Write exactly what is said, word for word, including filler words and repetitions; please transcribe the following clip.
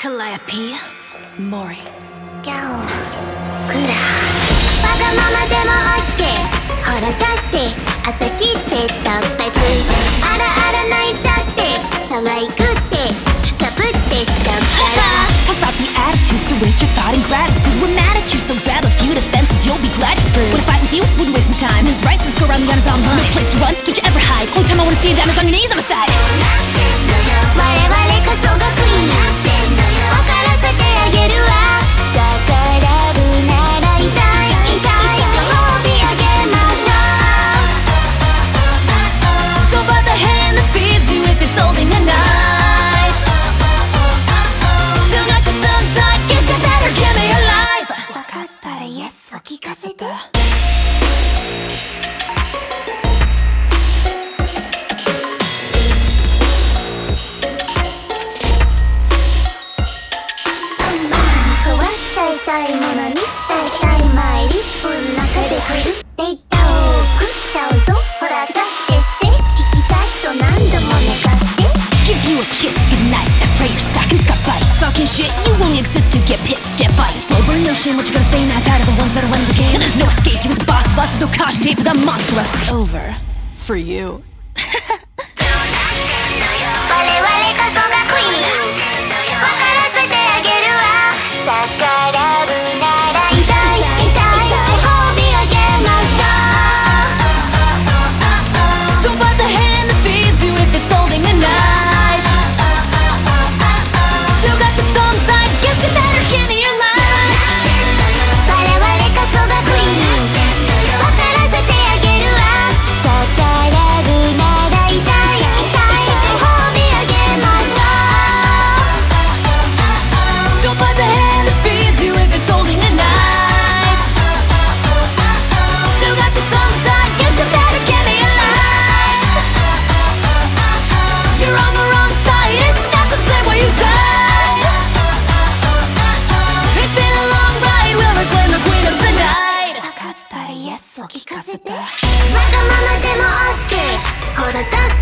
Calliope Mori ギャオクラわがままでもオッケーほらだってあたしって特別あらあら泣いちゃって可愛くってかぶってしちゃったら Toss out the attitude, so raise your thought and gratitude. We're mad at you, so grab a few defenses, you'll be glad you're screwed. Wanna fight with you? Wouldn't waste my time. It's right, so let's go around the gunners online. No place to run, don't you ever hide. Only time I wanna see you down is on your knees on the side. 我々こそがクイーン分からせてあげるわ逆らうなら痛い痛いご褒美あげましょう So by the hand that feeds you if it's holding a knife. Still got your tongue tied, guess you better give me your life. 分かったら Yes を聞かせてたいものにしちゃいたいマイリップの中で振るっていったを食っちゃうぞほらザってして行きたいと何度も願って Give you a kiss goodnight, I pray your stockings got bites. Talking shit, you only exist to get pissed, get bites. Slow burn no shame, what you gonna say now? Tired of the ones that are running the game. And there's no escape, you're the boss of us, there's no caution tape for the monster us. It's over for you. 我々こそがクイーン分からせてあげるわ逆らうなら痛い痛いご褒美あげましょう Don't bite the hand that feeds you if it's holding a knife. Still got your tongue tied, guess you better give me your life. 我々こそがクイーン分からせてあげるわ逆らうなら痛い痛いご褒美あげましょう Don't bite the hand that feeds you if it's holding a knife. Still got your tongue tied, guess you better give me your life. You're on the wrong side, isn't that the same way you died? It's been a long ride, we'll reclaim the queen of tonight. 分かったら Yes を聞かせてわがままでも OK ほらだって